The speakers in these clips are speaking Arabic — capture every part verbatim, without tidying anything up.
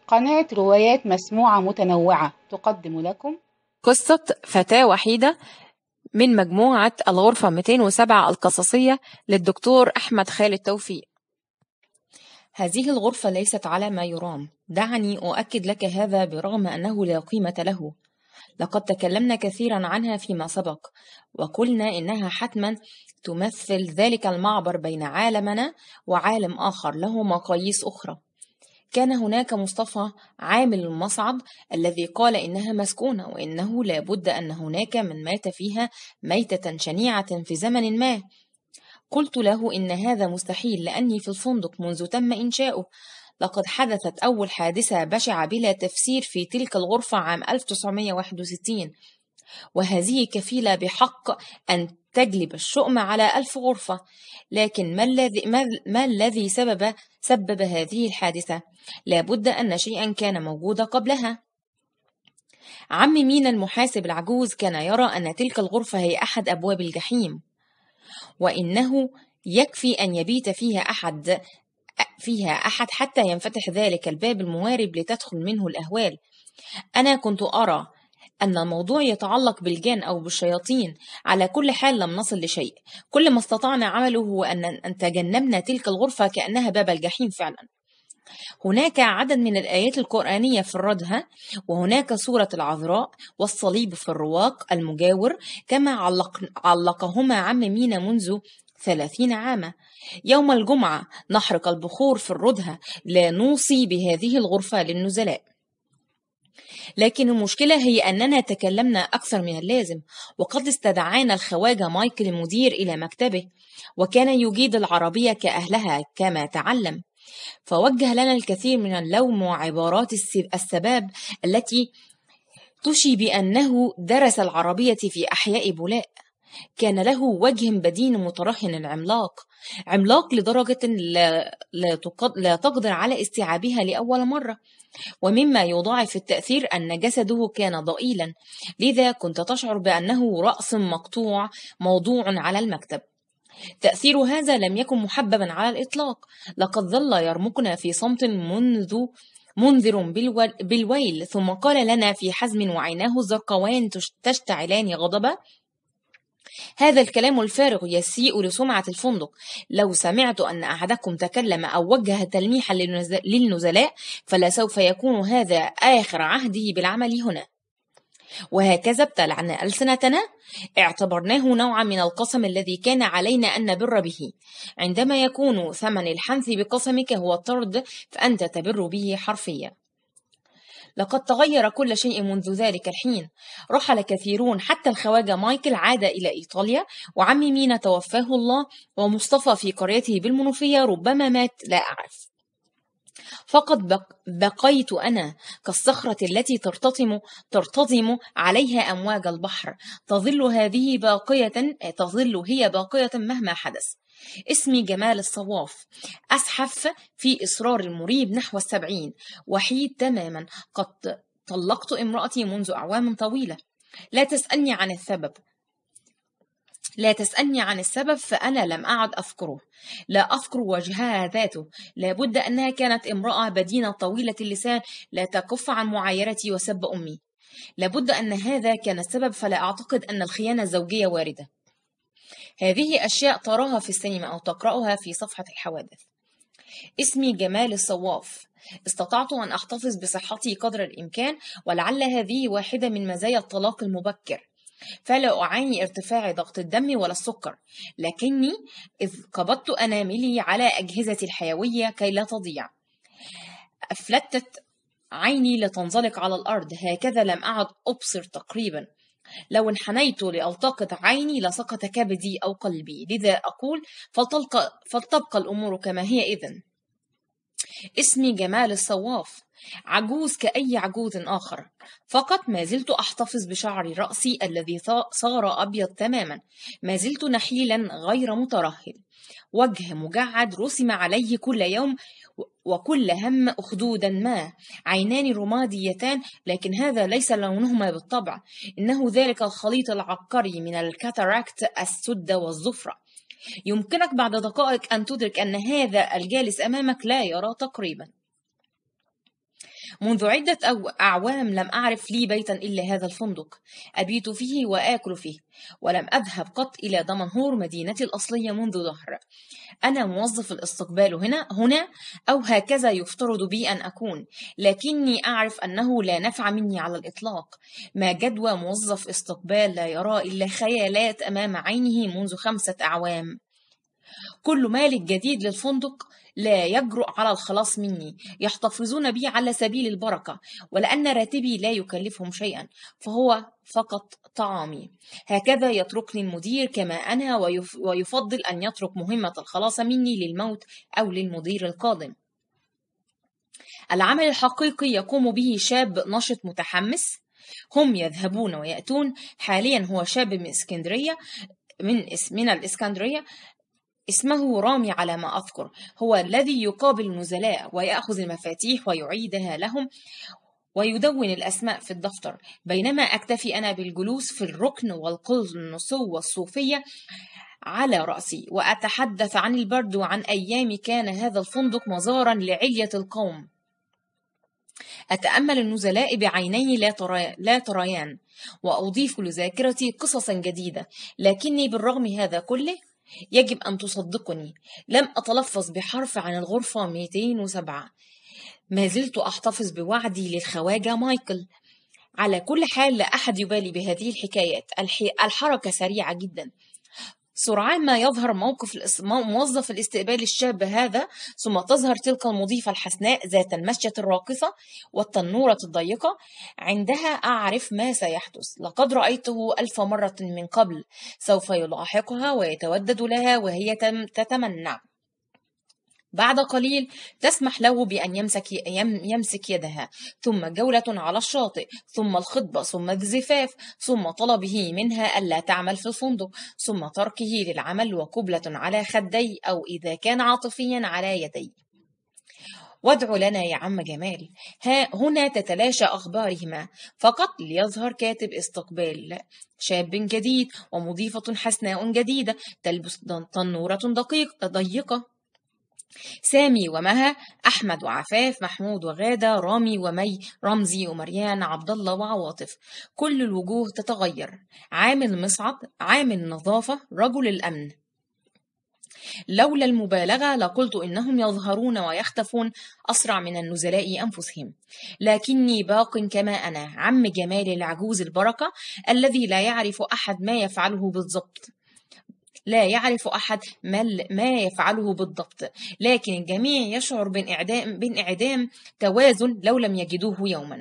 قناة روايات مسموعة متنوعة تقدم لكم قصة فتاة وحيدة من مجموعة الغرفة مئتين وسبعة القصصية للدكتور أحمد خالد توفيق. هذه الغرفة ليست على ما يرام، دعني أؤكد لك هذا برغم أنه لا قيمة له. لقد تكلمنا كثيرا عنها فيما سبق، وقلنا إنها حتما تمثل ذلك المعبر بين عالمنا وعالم آخر له مقاييس أخرى. كان هناك مصطفى عامل المصعد الذي قال إنها مسكونة، وإنه لا بد أن هناك من مات فيها ميتة شنيعة في زمن ما. قلت له إن هذا مستحيل، لأني في الفندق منذ تم إنشاؤه. لقد حدثت أول حادثة بشعة بلا تفسير في تلك الغرفة عام ألف وتسعمائة وواحد وستين، وهذه كفيلة بحق أن تجلب الشؤم على ألف غرفة. لكن ما الذي ما الذي سبب سبب هذه الحادثة؟ لابد أن شيئا كان موجودا قبلها. عم مينا المحاسب العجوز كان يرى أن تلك الغرفة هي أحد أبواب الجحيم، وإنه يكفي أن يبيت فيها أحد فيها أحد حتى ينفتح ذلك الباب الموارب لتدخل منه الأهوال. أنا كنت أرى أن الموضوع يتعلق بالجان أو بالشياطين. على كل حال لم نصل لشيء. كل ما استطعنا عمله هو أن تجنبنا تلك الغرفة كأنها باب الجحيم فعلا. هناك عدد من الآيات القرآنية في الردها، وهناك سورة العذراء والصليب في الرواق المجاور، كما علق علقهما عم مينا منذ ثلاثين عاما. يوم الجمعة نحرق البخور في الردها، لا نوصي بهذه الغرفة للنزلاء. لكن المشكلة هي أننا تكلمنا أكثر من اللازم، وقد استدعانا الخواجة مايكل المدير إلى مكتبه، وكان يجيد العربية كأهلها كما تعلم، فوجه لنا الكثير من اللوم وعبارات السباب التي تشي بأنه درس العربية في أحياء بولاء. كان له وجه بدين مترهن عملاق عملاق لدرجة لا, لا تقدر على استيعابها لأول مرة. ومما يضاعف التأثير أن جسده كان ضئيلا، لذا كنت تشعر بأنه رأس مقطوع موضوع على المكتب. تأثير هذا لم يكن محببا على الإطلاق. لقد ظل يرمقنا في صمت منذ منذر بالويل، ثم قال لنا في حزم وعيناه الزرقوان تشتعلان غضبا: هذا الكلام الفارغ يسيء لسمعة الفندق. لو سمعت أن أحدكم تكلم أو وجه تلميحا للنزلاء فلسوف يكون هذا آخر عهده بالعمل هنا. وهكذا ابتلعنا ألسنتنا. اعتبرناه نوعا من القسم الذي كان علينا أن نبر به. عندما يكون ثمن الحنث بقسمك هو الطرد، فأنت تبر به حرفيا. لقد تغير كل شيء منذ ذلك الحين. رحل كثيرون، حتى الخواجة مايكل عاد إلى إيطاليا، وعم مينا توفاه الله، ومصطفى في قريته بالمنوفية ربما مات، لا أعرف. فقط بقيت أنا كالصخرة التي ترتطم ترتطم عليها أمواج البحر. تظل هذه باقية تظل هي باقية مهما حدث. اسمي جمال الصواف. أزحف في إصرار المريب نحو السبعين، وحيد تماما. قد طلقت امرأتي منذ أعوام طويلة. لا تسألني عن السبب لا تسألني عن السبب فأنا لم أعد أذكره. لا أذكر وجهها ذاته. لابد أنها كانت امرأة بدينة طويلة اللسان، لا تكف عن معايرتي وسب أمي. لابد أن هذا كان السبب، فلا أعتقد أن الخيانة الزوجية واردة. هذه أشياء تراها في السينما أو تقرأها في صفحة الحوادث. اسمي جمال الصواف. استطعت أن أحتفظ بصحتي قدر الإمكان، ولعل هذه واحدة من مزايا الطلاق المبكر. فلا أعاني ارتفاع ضغط الدم ولا السكر، لكني إذ قبضت أناملي على أجهزتي الحيوية كي لا تضيع. أفلتت عيني لتنزلق على الأرض، هكذا لم أعد أبصر تقريبا. لو انحنيت لألتقط عيني لسقط كبدي أو قلبي. لذا أقول فلتبقى, فلتبقى الأمور كما هي. إذن اسمي جمال الصواف، عجوز كأي عجوز آخر، فقط ما زلت أحتفظ بشعر رأسي الذي صار أبيض تماما. ما زلت نحيلا غير مترهل. وجه مجعد رسم عليه كل يوم وكل هم أخدودا ما. عينان رماديتان، لكن هذا ليس لونهما بالطبع، إنه ذلك الخليط العبقري من الكاتاراكت السد والزفرة. يمكنك بعد دقائق أن تدرك أن هذا الجالس أمامك لا يرى تقريبا. منذ عدة أو أعوام لم أعرف لي بيتا إلا هذا الفندق، أبيت فيه وآكل فيه، ولم أذهب قط إلى دمنهور مدينتي الأصلية منذ دهر. أنا موظف الاستقبال هنا هنا أو هكذا يفترض بي أن أكون، لكني أعرف أنه لا نفع مني على الإطلاق. ما جدوى موظف استقبال لا يرى إلا خيالات أمام عينه منذ خمسة أعوام. كل مالك جديد للفندق لا يجرؤ على الخلاص مني، يحتفظون بي على سبيل البركة، ولأن راتبي لا يكلفهم شيئا فهو فقط طعامي. هكذا يتركني المدير كما أنا، ويفضل أن يترك مهمة الخلاص مني للموت أو للمدير القادم. العمل الحقيقي يقوم به شاب نشط متحمس. هم يذهبون ويأتون. حاليا هو شاب من اسكندرية من من الإسكندرية اسمه رامي على ما أذكر، هو الذي يقابل النزلاء ويأخذ المفاتيح ويعيدها لهم ويدون الأسماء في الدفتر، بينما أكتفي أنا بالجلوس في الركن والقلنص والصوفية على رأسي وأتحدث عن البرد وعن أيام كان هذا الفندق مزارا لعلية القوم. أتأمل النزلاء بعيني لا, تري... لا تريان، وأضيف لذاكرتي قصصا جديدة، لكني بالرغم هذا كله يجب أن تصدقني لم أتلفظ بحرف عن الغرفة مئتين وسبعة. ما زلت أحتفظ بوعدي للخواجة مايكل. على كل حال لا أحد يبالي بهذه الحكايات. الح... الحركة سريعة جدا. سرعان ما يظهر موقف الاس... موظف الاستقبال الشاب هذا، ثم تظهر تلك المضيفة الحسناء ذات المشية الراقصة والتنورة الضيقة. عندها أعرف ما سيحدث. لقد رأيته ألف مرة من قبل. سوف يلاحقها ويتودد لها وهي تم... تتمنع. بعد قليل تسمح له بأن يمسك, يمسك يدها، ثم جولة على الشاطئ، ثم الخطبة، ثم الزفاف، ثم طلبه منها ألا تعمل في الفندق، ثم تركه للعمل وقبلة على خدي أو إذا كان عاطفيا على يدي. وادع لنا يا عم جمال. ها هنا تتلاشى أخبارهما فقط ليظهر كاتب استقبال شاب جديد ومضيفة حسناء جديدة تلبس تنورة دقيق ضيقة. سامي ومها، أحمد وعفاف، محمود وغادة، رامي ومي، رمزي ومريان، عبد الله وعواطف. كل الوجوه تتغير. عامل مصعد، عامل نظافة، رجل الأمن. لولا المبالغة لقلت إنهم يظهرون ويختفون أسرع من النزلاء أنفسهم، لكني باق كما أنا، عم جمال العجوز البركة الذي لا يعرف أحد ما يفعله بالضبط. لا يعرف أحد ما يفعله بالضبط، لكن الجميع يشعر بانعدام, بانعدام توازن لو لم يجدوه يوما.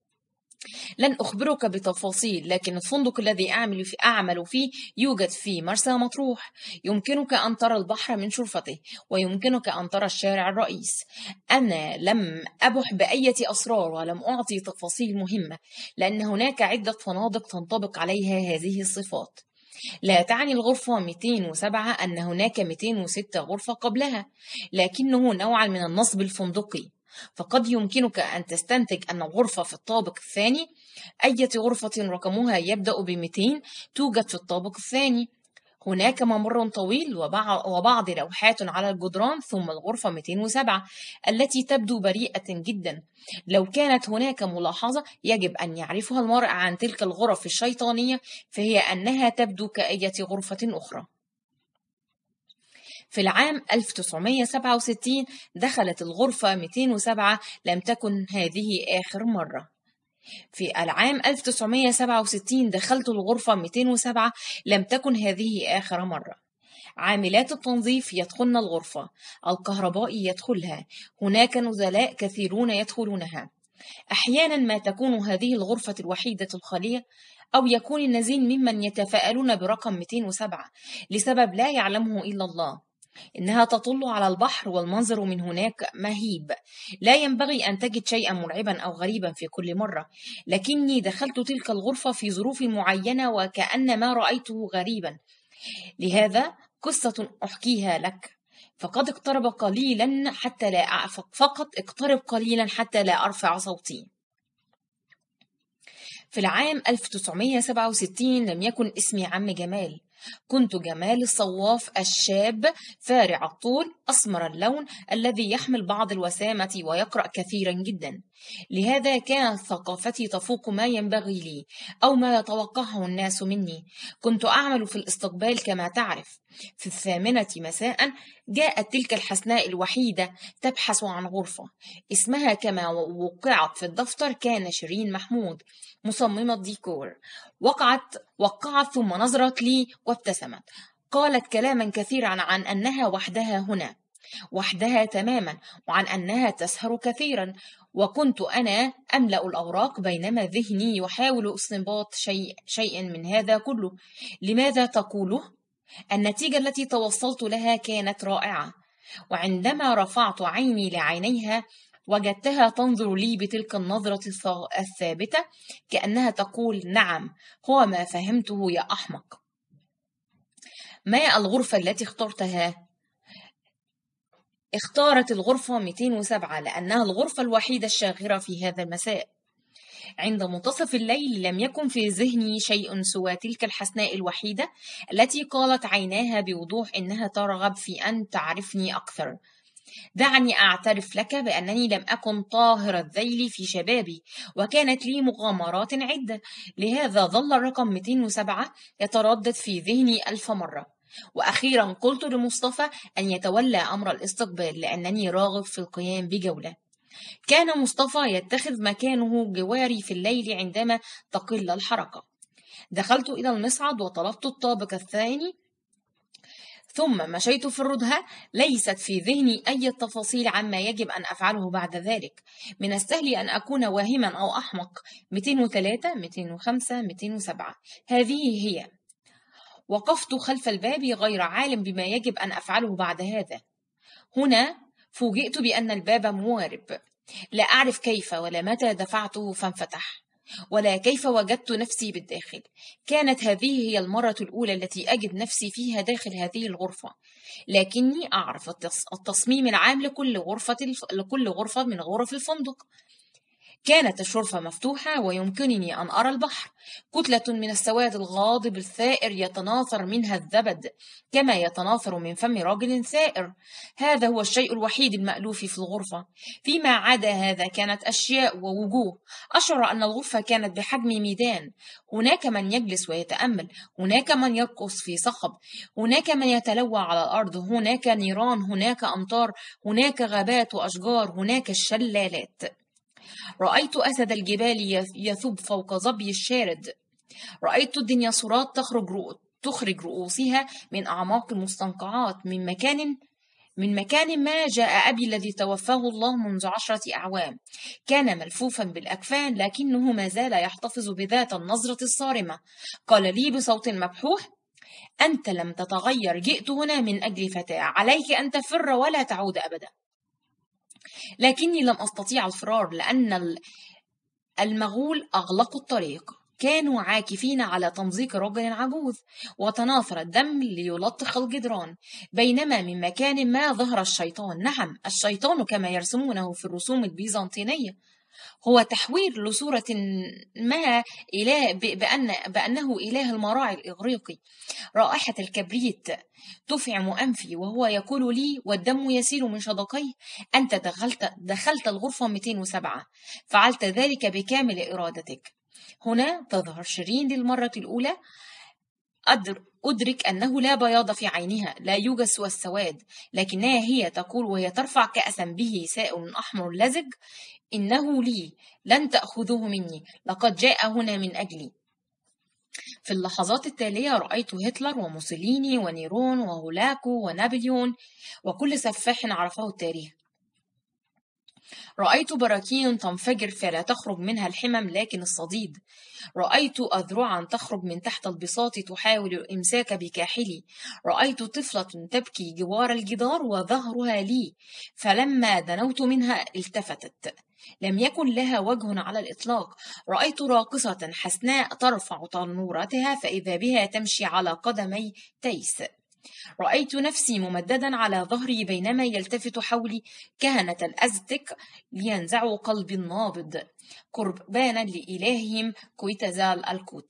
لن أخبرك بتفاصيل، لكن الفندق الذي أعمل, في أعمل فيه يوجد في مرسى مطروح. يمكنك أن ترى البحر من شرفته، ويمكنك أن ترى الشارع الرئيس. أنا لم أبح بأية أسرار ولم أعطي تفاصيل مهمة، لأن هناك عدة فنادق تنطبق عليها هذه الصفات. لا تعني الغرفة مئتين وسبعة أن هناك مئتين وستة غرفة قبلها، لكنه نوعا من النصب الفندقي. فقد يمكنك أن تستنتج أن الغرفة في الطابق الثاني. أي غرفة رقمها يبدأ بمئتين توجد في الطابق الثاني. هناك ممر طويل وبعض لوحات على الجدران. ثم الغرفة مئتين وسبعة التي تبدو بريئة جدا. لو كانت هناك ملاحظة يجب أن يعرفها المرء عن تلك الغرف الشيطانية، فهي أنها تبدو كأية غرفة أخرى. في العام ألف وتسعمئة وسبعة وستين دخلت الغرفة مئتين وسبعة. لم تكن هذه آخر مرة. في العام ألف وتسعمئة وسبعة وستين دخلت الغرفة مئتين وسبعة. لم تكن هذه آخر مرة. عاملات التنظيف يدخلن الغرفة. الكهربائي يدخلها. هناك نزلاء كثيرون يدخلونها. أحيانا ما تكون هذه الغرفة الوحيدة الخالية، أو يكون النزيل ممن يتفاءلون برقم مئتين وسبعة لسبب لا يعلمه إلا الله. إنها تطل على البحر والمنظر من هناك مهيب. لا ينبغي أن تجد شيئا مرعبا أو غريبا في كل مرة، لكني دخلت تلك الغرفة في ظروف معينة وكأن ما رأيته غريبا. لهذا قصة أحكيها لك. فقد اقترب قليلا حتى لا فقط اقترب قليلا حتى لا أرفع صوتي. في العام ألف وتسعمئة وسبعة وستين لم يكن اسمي عم جمال. كنت جمال الصواف الشاب فارع الطول أسمر اللون الذي يحمل بعض الوسامة ويقرأ كثيرا جدا. لهذا كانت ثقافتي تفوق ما ينبغي لي أو ما يتوقعه الناس مني. كنت أعمل في الاستقبال كما تعرف. في الثامنة مساء جاءت تلك الحسناء الوحيدة تبحث عن غرفة. اسمها كما وقعت في الدفتر كان شيرين محمود مصممة ديكور. وقعت وقعت ثم نظرت لي وابتسمت. قالت كلاما كثيرا عن أنها وحدها هنا، وحدها تماما، وعن أنها تسهر كثيرا. وكنت أنا أملأ الأوراق بينما ذهني يحاول استنباط شيء, شيء من هذا كله. لماذا تقوله؟ النتيجة التي توصلت لها كانت رائعة. وعندما رفعت عيني لعينيها وجدتها تنظر لي بتلك النظرة الثابتة كأنها تقول: نعم، هو ما فهمته يا أحمق. ما الغرفة التي اخترتها؟ اختارت الغرفة مئتين وسبعة لأنها الغرفة الوحيدة الشاغرة في هذا المساء. عند منتصف الليل لم يكن في ذهني شيء سوى تلك الحسناء الوحيدة التي قالت عيناها بوضوح إنها ترغب في أن تعرفني أكثر. دعني أعترف لك بأنني لم أكن طاهر الذيل في شبابي، وكانت لي مغامرات عدة. لهذا ظل الرقم مئتين وسبعة يتردد في ذهني ألف مرة. وأخيرا قلت لمصطفى أن يتولى أمر الاستقبال لأنني راغب في القيام بجولة. كان مصطفى يتخذ مكانه جواري في الليل عندما تقل الحركة. دخلت إلى المصعد وطلبت الطابق الثاني، ثم مشيت في الردهة. ليست في ذهني أي تفاصيل عما يجب أن أفعله بعد ذلك. من السهل أن أكون واهما أو أحمق. مئتين وثلاثة، مئتين وخمسة، مئتين وسبعة، هذه هي. وقفت خلف الباب غير عالم بما يجب أن أفعله بعد هذا. هنا فوجئت بأن الباب موارب. لا أعرف كيف ولا متى دفعته فانفتح، ولا كيف وجدت نفسي بالداخل. كانت هذه هي المرة الأولى التي أجد نفسي فيها داخل هذه الغرفة، لكني أعرف التصميم العام لكل غرفة لكل غرفة من غرف الفندق. كانت الشرفة مفتوحة ويمكنني أن أرى البحر. كتلة من السواد الغاضب الثائر يتناثر منها الزبد كما يتناثر من فم راجل ثائر. هذا هو الشيء الوحيد المألوف في الغرفة. فيما عدا هذا كانت أشياء ووجوه. أشعر أن الغرفة كانت بحجم ميدان. هناك من يجلس ويتأمل، هناك من يرقص في صخب، هناك من يتلوى على الأرض، هناك نيران، هناك أمطار، هناك غابات وأشجار، هناك الشلالات. رأيت أسد الجبال يثب فوق ظبي الشارد. رأيت الديناصورات تخرج رؤ... تخرج رؤوسها من أعماق المستنقعات. من مكان من مكان ما جاء أبي الذي توفاه الله منذ عشرة أعوام. كان ملفوفا بالأكفان لكنه ما زال يحتفظ بذات النظرة الصارمة. قال لي بصوت مبحوح: أنت لم تتغير. جئت هنا من أجل فتاة. عليك أن تفر ولا تعود أبدا. لكني لم أستطيع الفرار لأن المغول أغلقوا الطريق. كانوا عاكفين على تمزيق رجل عجوز، وتناثر الدم ليلطخ الجدران. بينما من مكان ما ظهر الشيطان. نعم، الشيطان كما يرسمونه في الرسوم البيزنطينية. هو تحوير لصورة ما إله بأن بأنه إله المراعي الإغريقي. رائحة الكبريت تفعم أنفي وهو يقول لي والدم يسيل من شدقيه: أنت دخلت, دخلت الغرفة مئتين وسبعة. فعلت ذلك بكامل إرادتك. هنا تظهر شيرين للمرة الأولى. أدرك أنه لا بياض في عينها، لا يوجد سوى السواد، لكنها هي تقول وهي ترفع كأسا به سائل أحمر لزج: إنه لي، لن تأخذوه مني، لقد جاء هنا من أجلي. في اللحظات التالية رأيت هتلر وموسوليني ونيرون وهولاكو ونابليون وكل سفاح عرفه التاريخ. رأيت براكين تنفجر فلا تخرج منها الحمم لكن الصديد. رأيت أذرعا تخرج من تحت البساط تحاول الإمساك بكاحلي. رأيت طفلة تبكي جوار الجدار وظهرها لي، فلما دنوت منها التفتت. لم يكن لها وجه على الإطلاق. رأيت راقصة حسناء ترفع تنورتها فإذا بها تمشي على قدمي تيس. رأيت نفسي ممددا على ظهري بينما يلتفت حولي كهنة الأزتك لينزعوا قلبي النابض قربانا لإلههم كويتزال الكوت.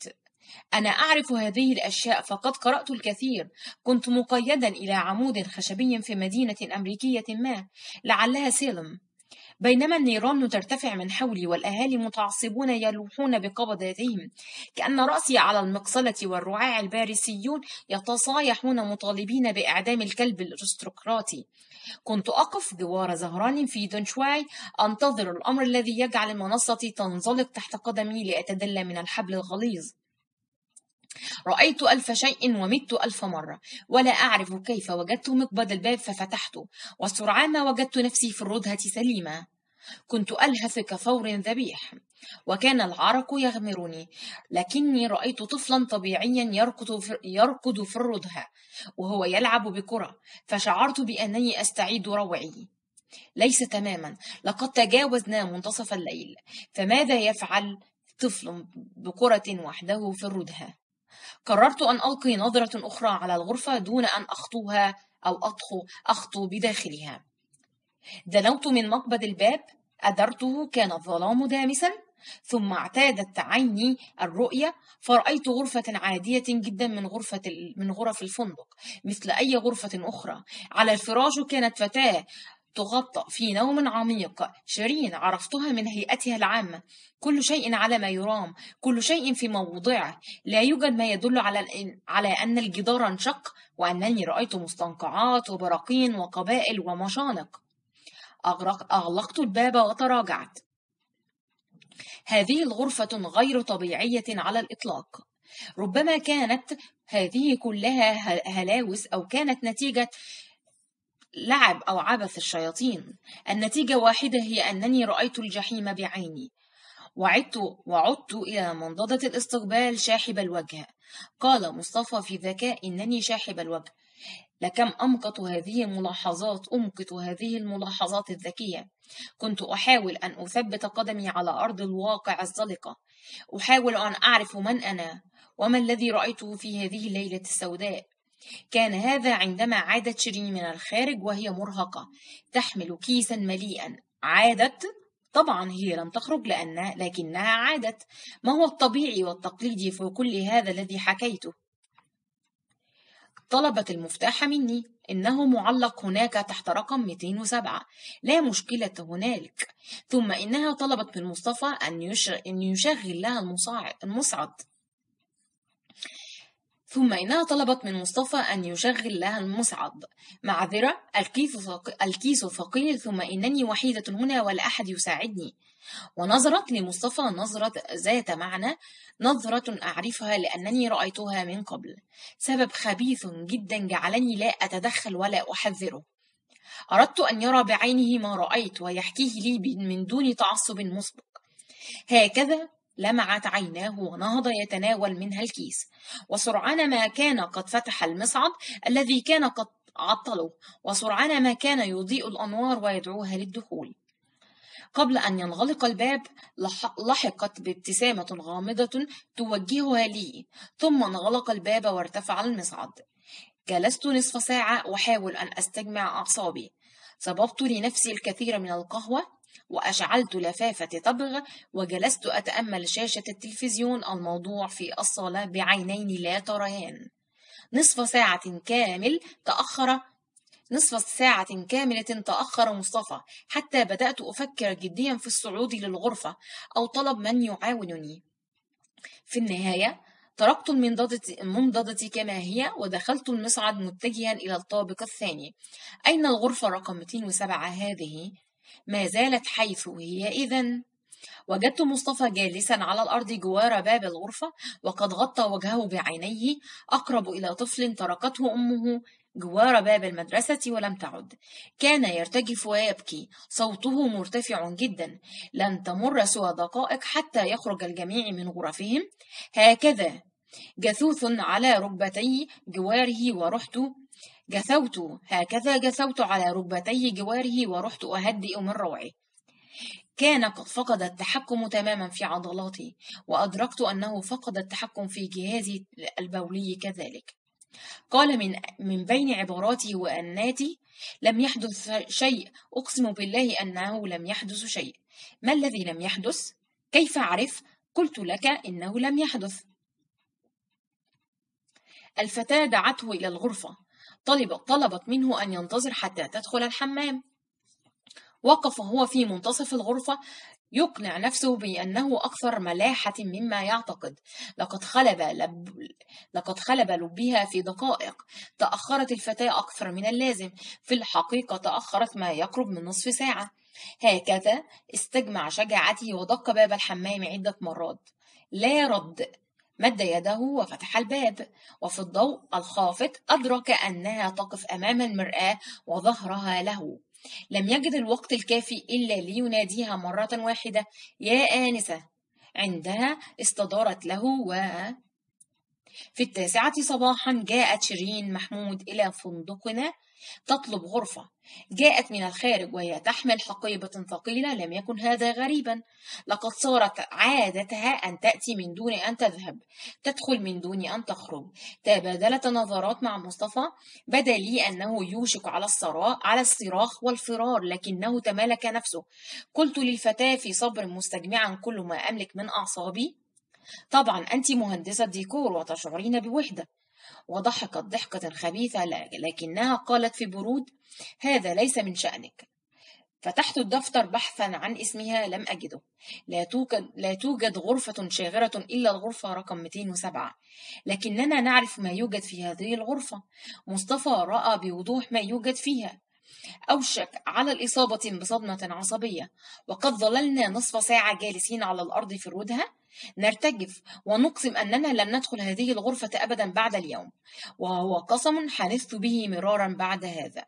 أنا أعرف هذه الأشياء فقد قرأت الكثير. كنت مقيدا إلى عمود خشبي في مدينة أمريكية ما، لعلها سيلم، بينما النيران ترتفع من حولي والأهالي متعصبون يلوحون بقبضاتهم، كأن رأسي على المقصلة والرعاع الباريسيون يتصايحون مطالبين بإعدام الكلب الأرستقراطي. كنت أقف جوار زهران في دونشواي أنتظر الأمر الذي يجعل المنصة تنزلق تحت قدمي لأتدلى من الحبل الغليظ. رأيت ألف شيء ومت ألف مرة، ولا أعرف كيف وجدت مقبض الباب ففتحته، وسرعان ما وجدت نفسي في الردهة سليمة. كنت ألهث كثور ذبيح، وكان العرق يغمرني، لكني رأيت طفلا طبيعيا يركض في, يركض في الردهة وهو يلعب بكرة، فشعرت بأنني أستعيد روعي. ليس تماما، لقد تجاوزنا منتصف الليل، فماذا يفعل طفل بكرة وحده في الردهة؟ قررت أن ألقي نظرة أخرى على الغرفة دون أن أخطوها أو أطخو أخطو بداخلها. دنوت من مقبض الباب، أدرته، كان الظلام دامسا، ثم اعتادت عيني الرؤية فرأيت غرفة عادية جدا من غرفة من غرف الفندق، مثل أي غرفة أخرى. على الفراش كانت فتاة تغطى في نوم عميق. شيرين، عرفتها من هيئتها العامة. كل شيء على ما يرام، كل شيء في موضعه، لا يوجد ما يدل على على أن الجدار انشق وأنني رأيت مستنقعات وبراقين وقبائل ومشانق. أغلقت الباب وتراجعت. هذه الغرفة غير طبيعية على الإطلاق. ربما كانت هذه كلها هلاوس أو كانت نتيجة لعب أو عبث الشياطين. النتيجة واحدة، هي أنني رأيت الجحيم بعيني. وعدت وعدت إلى منضدة الاستقبال شاحب الوجه. قال مصطفى في ذكاء: إنني شاحب الوجه. لكم أمقت هذه الملاحظات أمقت هذه الملاحظات الذكية. كنت أحاول أن أثبت قدمي على أرض الواقع الزلقة. أحاول أن أعرف من أنا وما الذي رأيته في هذه الليلة السوداء. كان هذا عندما عادت شيرين من الخارج وهي مرهقة تحمل كيسا مليئا. عادت؟ طبعا هي لم تخرج لأن لكنها عادت. ما هو الطبيعي والتقليدي في كل هذا الذي حكيته؟ طلبت المفتاح مني. إنه معلق هناك تحت رقم مئتين وسبعة. لا مشكلة هنالك. ثم إنها طلبت من مصطفى أن يشغل لها المصعد. ثم إنها طلبت من مصطفى أن يشغل لها المصعد. معذرة، الكيس ثقيل، ثم إنني وحيدة هنا ولا أحد يساعدني. ونظرت لمصطفى نظرة ذات معنى، نظرة أعرفها لأنني رأيتها من قبل. سبب خبيث جدا جعلني لا أتدخل ولا أحذره. أردت أن يرى بعينه ما رأيت ويحكيه لي من دون تعصب مسبق. هكذا لمعت عيناه ونهض يتناول منها الكيس، وسرعان ما كان قد فتح المصعد الذي كان قد عطله، وسرعان ما كان يضيء الأنوار ويدعوها للدخول. قبل أن ينغلق الباب لحقت بابتسامة غامضة توجهها لي، ثم انغلق الباب وارتفع المصعد. جلست نصف ساعة أحاول أن أستجمع أعصابي. صببت لنفسي الكثير من القهوة وأشعلت لفافة تبغ وجلست أتأمل شاشة التلفزيون الموضوع في الصالة بعينين لا تريان. نصف ساعة كامل تأخر نصف ساعة كاملة تأخر مصطفى حتى بدأت أفكر جديا في الصعود للغرفة أو طلب من يعاونني. في النهاية تركت المنضدة كما هي ودخلت المصعد متجها إلى الطابق الثاني. أين الغرفة رقم مئتين وسبعة هذه؟ ما زالت حيث هي إذن. وجدت مصطفى جالسا على الأرض جوار باب الغرفة وقد غطى وجهه بعينيه، أقرب إلى طفل تركته أمه جوار باب المدرسة ولم تعد. كان يرتجف ويبكي، صوته مرتفع جدا. لن تمر سوى دقائق حتى يخرج الجميع من غرفهم. هكذا جثوث على ركبتي جواره ورحت جثوت هكذا جثوت على ركبتي جواره ورحت أهدئ من روعه. كان قد فقد التحكم تماما في عضلاتي، وأدركت أنه فقد التحكم في جهازي البولي كذلك. قال من, من بين عباراتي وأناتي: لم يحدث شيء، أقسم بالله أنه لم يحدث شيء. ما الذي لم يحدث؟ كيف أعرف؟ قلت لك إنه لم يحدث. الفتاة دعته إلى الغرفة، طلبت, طلبت منه أن ينتظر حتى تدخل الحمام. وقف هو في منتصف الغرفة يقنع نفسه بأنه أكثر ملاحة مما يعتقد. لقد خلب, لب... لقد خلب لبها في دقائق. تأخرت الفتاة أكثر من اللازم، في الحقيقة تأخرت ما يقرب من نصف ساعة. هكذا استجمع شجاعته ودق باب الحمام عدة مرات، لا رد. مد يده وفتح الباب، وفي الضوء الخافت أدرك أنها تقف أمام المرآة وظهرها له. لم يجد الوقت الكافي إلا ليناديها مرة واحدة: يا آنسة. عندها استدارت له. و في التاسعة صباحا جاءت شيرين محمود إلى فندقنا تطلب غرفة. جاءت من الخارج وهي تحمل حقيبة ثقيلة. لم يكن هذا غريبا، لقد صارت عادتها أن تأتي من دون أن تذهب، تدخل من دون أن تخرج. تبادلت نظرات مع مصطفى. بدا لي أنه يوشك على الصراخ على الصراخ والفرار، لكنه تمالك نفسه. قلت للفتاة في صبر مستجمعا كل ما أملك من أعصابي: طبعا أنت مهندسة ديكور وتشعرين بوحدة. وضحكت ضحكة خبيثة، لكنها قالت في برود: هذا ليس من شأنك. فتحت الدفتر بحثا عن اسمها، لم أجده. لا توجد, لا توجد غرفة شاغرة إلا الغرفة رقم مئتين وسبعة، لكننا نعرف ما يوجد في هذه الغرفة. مصطفى رأى بوضوح ما يوجد فيها. أوشك على الإصابة بصدمة عصبية، وقد ظللنا نصف ساعة جالسين على الأرض في الردهة نرتجف ونقسم أننا لن ندخل هذه الغرفة أبدا بعد اليوم، وهو قسم حنثت به مرارا بعد هذا.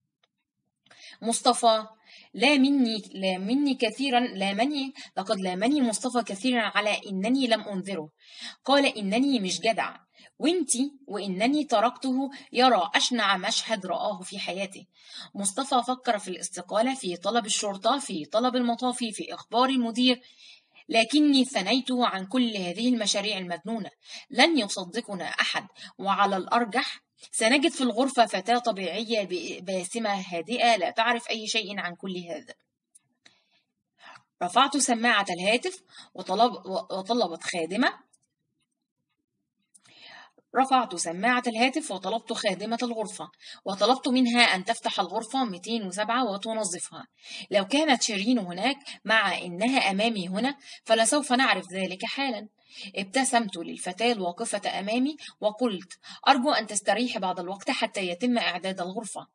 مصطفى لا مني لا مني كثيرا لا مني لقد لامني مصطفى كثيرا على إنني لم أنذره. قال إنني مش جدع، وإنتي وإنني تركته يرى أشنع مشهد رآه في حياته. مصطفى فكر في الاستقالة، في طلب الشرطة، في طلب المطافي، في إخبار المدير، لكني ثنيته عن كل هذه المشاريع المجنونة. لن يصدقنا أحد، وعلى الأرجح سنجد في الغرفة فتاة طبيعية باسمة هادئة لا تعرف أي شيء عن كل هذا. رفعت سماعة الهاتف وطلب وطلبت خادمة رفعت سماعة الهاتف وطلبت خادمة الغرفة، وطلبت منها أن تفتح الغرفة مئتين وسبعة وتنظفها. لو كانت شيرين هناك مع إنها أمامي هنا فلسوف نعرف ذلك حالا. ابتسمت للفتاة الواقفة أمامي وقلت: أرجو أن تستريح بعض الوقت حتى يتم إعداد الغرفة.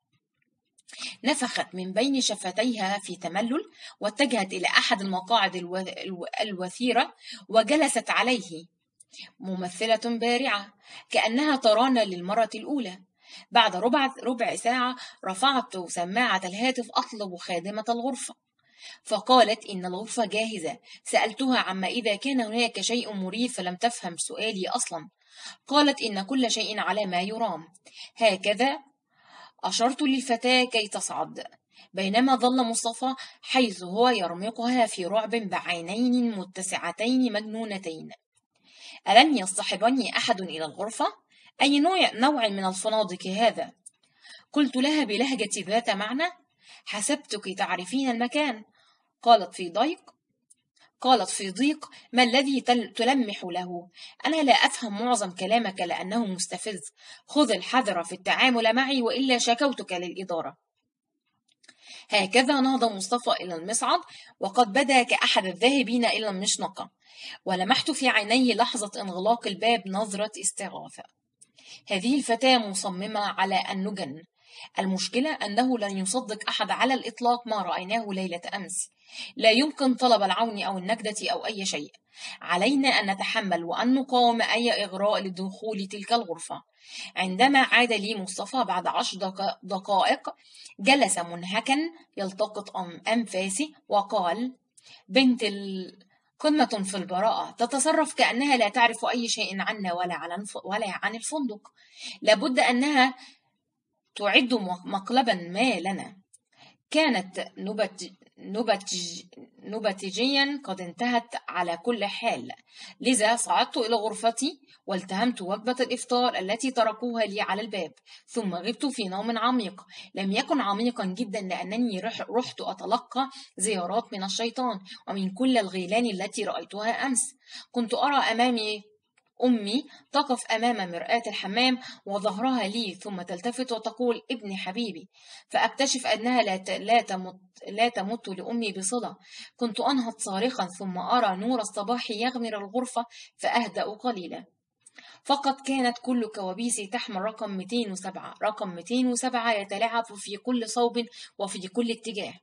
نفخت من بين شفتيها في تملل، واتجهت إلى أحد المقاعد الوثيرة وجلست عليه، ممثلة بارعة كأنها ترانا للمرة الأولى. بعد ربع, ربع ساعة رفعت سماعة الهاتف أطلب خادمة الغرفة، فقالت إن الغرفة جاهزة. سألتها عما إذا كان هناك شيء مريب، فلم تفهم سؤالي أصلا. قالت إن كل شيء على ما يرام. هكذا أشرت للفتاة كي تصعد، بينما ظل مصطفى حيث هو يرمقها في رعب بعينين متسعتين مجنونتين. ألن يصطحبني أحد إلى الغرفة؟ أي نوع, نوع من الفنادق هذا؟ قلت لها بلهجة ذات معنى: حسبتك تعرفين المكان. قالت في ضيق قالت في ضيق ما الذي تلمح له؟ أنا لا أفهم معظم كلامك لأنه مستفز. خذ الحذر في التعامل معي وإلا شكوتك للإدارة. هكذا نهض مصطفى إلى المصعد، وقد بدا كأحد الذاهبين إلى المشنقة، ولمحت في عينيه لحظة انغلاق الباب نظرة استغاثة. هذه الفتاة مصممة على أن نجن. المشكلة أنه لن يصدق أحد على الإطلاق ما رأيناه ليلة أمس. لا يمكن طلب العون أو النجدة أو أي شيء. علينا أن نتحمل وأن نقاوم أي إغراء لدخول تلك الغرفة. عندما عاد لي مصطفى بعد عشر دقائق جلس منهكا يلتقط أنفاسي وقال: بنت ال... قمة في البراءة، تتصرف كأنها لا تعرف أي شيء عنا ولا عن ولا عن الفندق. لابد أنها تعد مقلبا ما لنا. كانت نبت نبتج نبتجيا قد انتهت على كل حال، لذا صعدت إلى غرفتي والتهمت وجبة الإفطار التي تركوها لي على الباب، ثم غبت في نوم عميق. لم يكن عميقا جدا لأنني رحت أتلقى زيارات من الشيطان ومن كل الغيلان التي رأيتها أمس. كنت أرى أمامي أمي تقف أمام مرآة الحمام وظهرها لي، ثم تلتفت وتقول ابني حبيبي، فأكتشف أنها لا لا تمت لا تمت لأمي بصلة. كنت أنهض صارخا، ثم أرى نور الصباح يغمر الغرفة فأهدأ قليلا. فقد كانت كل كوابيسي تحمل رقم مئتين وسبعة. رقم مئتين وسبعة يتلاعب في كل صوب وفي كل اتجاه.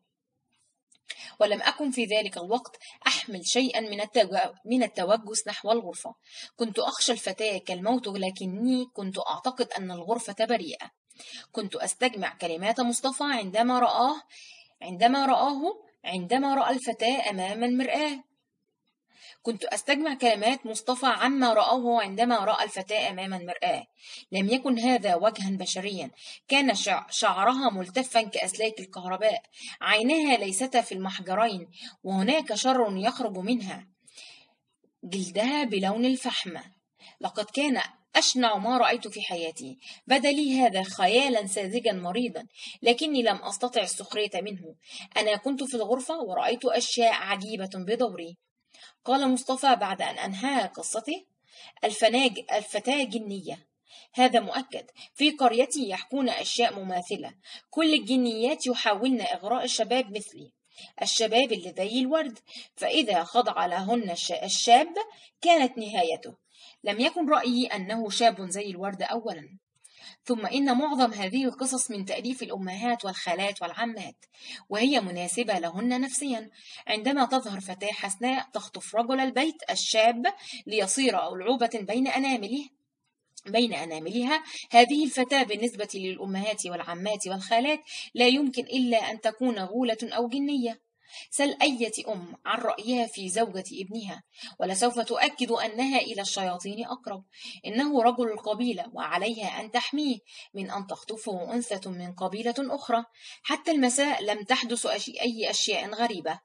ولم أكن في ذلك الوقت أحمل شيئا من التوجس نحو الغرفة. كنت أخشى الفتاة كالموت، لكني كنت أعتقد أن الغرفة بريئة. كنت أستجمع كلمات مصطفى عندما رآه عندما رآه عندما رأى الفتاة أمام المرآة. كنت أستجمع كلمات مصطفى عما رآه عندما رأى الفتاة أمام المرآة. لم يكن هذا وجها بشريا. كان شعرها ملتفا كأسلاك الكهرباء، عينها ليستا في المحجرين وهناك شر يخرج منها، جلدها بلون الفحم. لقد كان أشنع ما رأيت في حياتي. بدا لي هذا خيالا ساذجا مريضا، لكني لم أستطع السخرية منه. أنا كنت في الغرفة ورأيت أشياء عجيبة بدوري. قال مصطفى بعد أن أنهى قصته: الفناج الفتاة جنية، هذا مؤكد. في قريتي يحكون أشياء مماثلة. كل الجنيات يحاولن إغراء الشباب مثلي، الشباب اللي زي الورد، فإذا خضع لهن الشاب كانت نهايته. لم يكن رأيي أنه شاب زي الورد أولا، ثم إن معظم هذه القصص من تأليف الأمهات والخالات والعمات، وهي مناسبة لهن نفسيا. عندما تظهر فتاة حسناء تخطف رجل البيت الشاب ليصير ألعوبة بين أنامله بين أناملها، هذه الفتاة بالنسبة للأمهات والعمات والخالات لا يمكن إلا أن تكون غولة أو جنية. سل أية أم عن رأيها في زوجة ابنها، ولسوف تؤكد أنها إلى الشياطين أقرب. إنه رجل القبيلة وعليها أن تحميه من أن تخطفه أنثى من قبيلة أخرى. حتى المساء لم تحدث أي أشياء غريبة.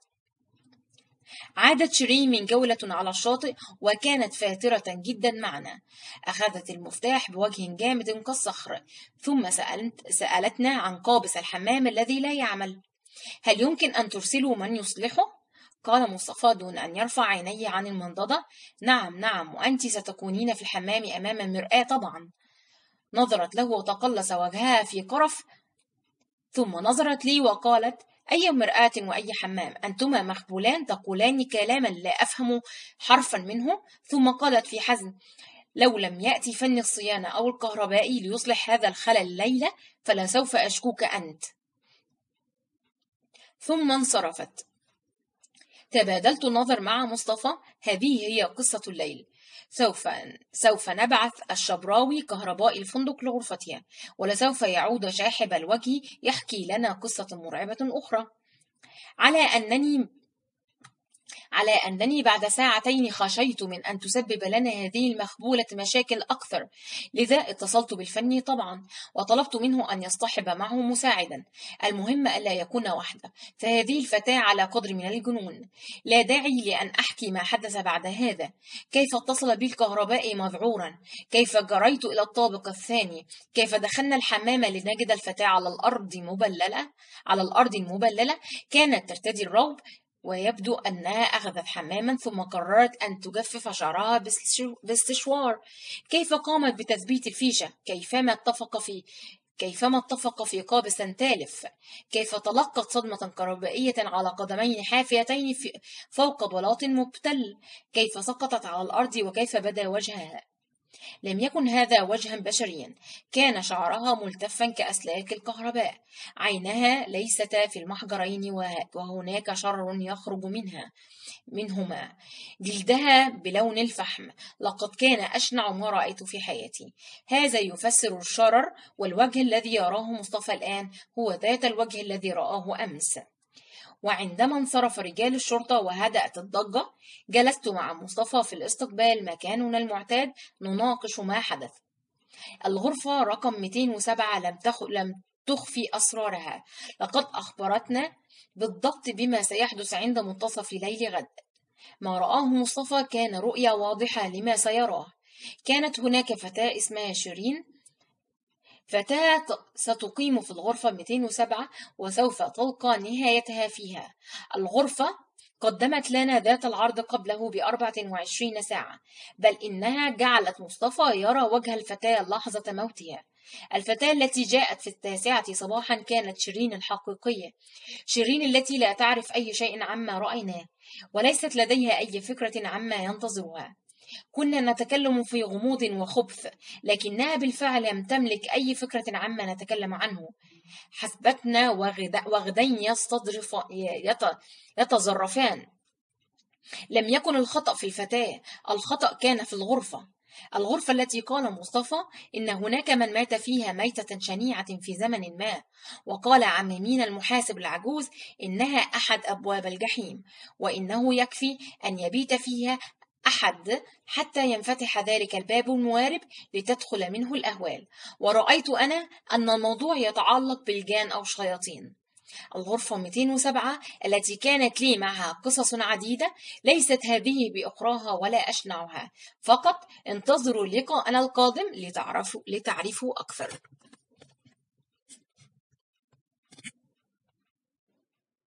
عادت شيرين من جولة على الشاطئ وكانت فاترة جدا معنا. أخذت المفتاح بوجه جامد كالصخر، ثم سألت سألتنا عن قابس الحمام الذي لا يعمل. هل يمكن أن ترسلوا من يصلحه؟ قال مصطفى دون أن يرفع عينيه عن المنضدة: نعم نعم، وأنت ستكونين في الحمام أمام المرآة طبعا. نظرت له وتقلص وجهها في قرف، ثم نظرت لي وقالت: أي مرآة وأي حمام؟ أنتما مخبولان تقولان كلاما لا أفهم حرفا منه. ثم قالت في حزن: لو لم يأتي فني الصيانة أو الكهربائي ليصلح هذا الخلل الليلة فلسوف أشكوك أنت. ثم انصرفت. تبادلت النظر مع مصطفى. هذه هي قصة الليل. سوف سوف نبعث الشبراوي كهربائي الفندق لغرفتها، ولسوف يعود شاحب الوجه يحكي لنا قصة مرعبة أخرى. على أنني على أنني بعد ساعتين خشيت من أن تسبب لنا هذه المخبولة مشاكل أكثر، لذا اتصلت بالفني طبعا وطلبت منه أن يصطحب معه مساعدا. المهم ألا يكون وحده، فهذه الفتاة على قدر من الجنون. لا داعي لأن أحكي ما حدث بعد هذا. كيف اتصل بي الكهربائي مذعورا، كيف جريت إلى الطابق الثاني، كيف دخلنا الحمام لنجد الفتاة على الأرض مبللة على الأرض المبللة كانت ترتدي الروب، ويبدو أنها أخذت حماما ثم قررت أن تجفف شعرها باستشوار. كيف قامت بتثبيت الفيشة، كيفما اتفق في كيفما اتفق في قابس تالف، كيف تلقت صدمة كهربائية على قدمين حافيتين فوق بلاط مبتل، كيف سقطت على الأرض وكيف بدا وجهها. لم يكن هذا وجها بشريا. كان شعرها ملتفا كأسلاك الكهرباء، عينها ليستا في المحجرين وهناك شر يخرج منها منهما، جلدها بلون الفحم. لقد كان أشنع ما رأيت في حياتي. هذا يفسر الشرر، والوجه الذي يراه مصطفى الآن هو ذات الوجه الذي رآه أمس. وعندما انصرف رجال الشرطة وهدأت الضجة، جلست مع مصطفى في الاستقبال مكاننا المعتاد نناقش ما حدث. الغرفة رقم مئتين وسبعة لم, تخ... لم تخفي أسرارها. لقد أخبرتنا بالضبط بما سيحدث عند منتصف ليل غد. ما رآه مصطفى كان رؤية واضحة لما سيراه. كانت هناك فتاة اسمها شيرين، فتاة ستقيم في الغرفة مئتين وسبعة وسوف تلقى نهايتها فيها. الغرفة قدمت لنا ذات العرض قبله بأربع وعشرين ساعة، بل إنها جعلت مصطفى يرى وجه الفتاة لحظة موتها. الفتاة التي جاءت في التاسعة صباحا كانت شيرين الحقيقية، شيرين التي لا تعرف أي شيء عما رأيناه، وليست لديها أي فكرة عما ينتظرها. كنا نتكلم في غموض وخبث، لكنها بالفعل لم تملك أي فكرة عما نتكلم عنه. حسبتنا وغدين يستظرف يتظرفان. لم يكن الخطأ في الفتاة، الخطأ كان في الغرفة. الغرفة التي قال مصطفى إن هناك من مات فيها ميتة شنيعة في زمن ما، وقال عم مين المحاسب العجوز إنها أحد أبواب الجحيم، وإنه يكفي أن يبيت فيها أحد حتى ينفتح ذلك الباب الموارب لتدخل منه الأهوال. ورأيت أنا أن الموضوع يتعلق بالجان أو الشياطين. الغرفة مئتين وسبعة التي كانت لي معها قصص عديدة ليست هذه بأخراها ولا أشنعها، فقط انتظروا لقاءنا القادم لتعرفوا, لتعرفوا أكثر.